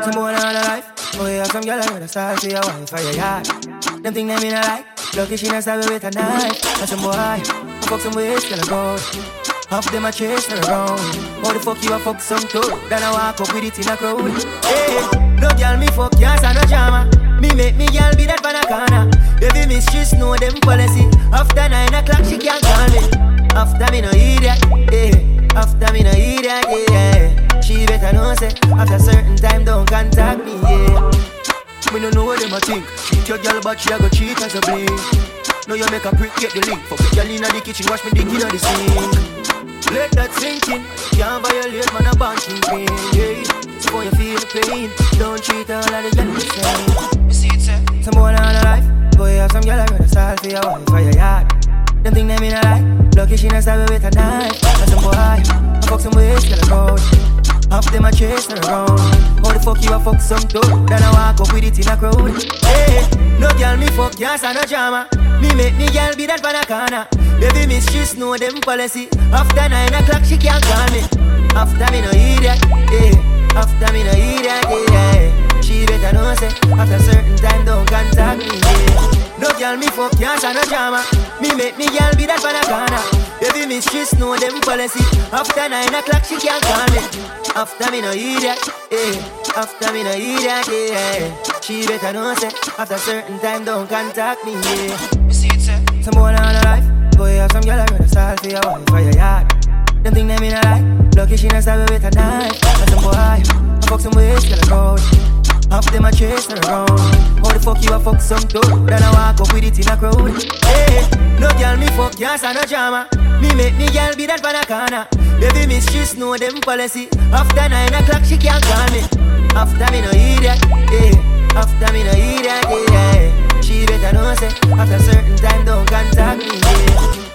Some boy all her life. Oh yeah, some girl with a style for your wife or your yard. Them think them in a like. Lucky she not stab with a knife. And some boy, fuck some ways, girl a go. Half them a chase her around. How the fuck you a fuck some too? Then I walk up with it in a crowd. Hey, no girl me fuck yes and no drama. Me make me girl be that banana. Baby mistress know them policy. After 9 o'clock she can't call me. After me no idiot, yeah. After me no idiot, yeah. She better know say after certain time don't contact me, yeah. Me no know what them a think. Cheat your girl but she a go cheat as a blink. Now you make a prick get the link. Fuck the girl inna the kitchen, wash me dick inna the sink. Let that sink in. Can't violate man a banking pain, yeah. So when you feel the pain, don't treat all of the girl the same. You see it say some boy all her life. Boy have some girl with a style for your wife or your yard. Them think them in a lie. Lucky she not stab with a knife. And some boy I fuck some ways till I go. Half them a chase her around. How the fuck you a fuck some too? Then I walk up with it in a crowd. Hey, no girl me fuck yes and no drama. Me make me girl be that banana. Baby mistress know them policy. After 9 o'clock she can't call me. After me no idiot, yeah. After me no idiot, yeah. She better know say after certain time don't contact me, yeah. No girl me fuck yes and no drama. Me make me girl be that banana. Baby mistress know them policy. After 9 o'clock she can't call me. After me no idiot, yeah. After me no idiot, yeah. She better know say after certain time don't contact me, yeah. You see it say some boy all her life. Boy have some girl with a style for your wife or your yard. Them think them in a lie. Lucky she not stab with a knife. And some boy I fuck some ways till I go. Half them a chase her around. How the fuck you a fuck some too? Then I walk up with it in a crowd. Hey, no girl me fuck yes and no drama. Me make me girl be that banana. Baby mistress know them policy. After 9 o'clock she can't call me. After me no idiot, yeah. After me no idiot, yeah. She better know say after certain time don't contact me, yeah.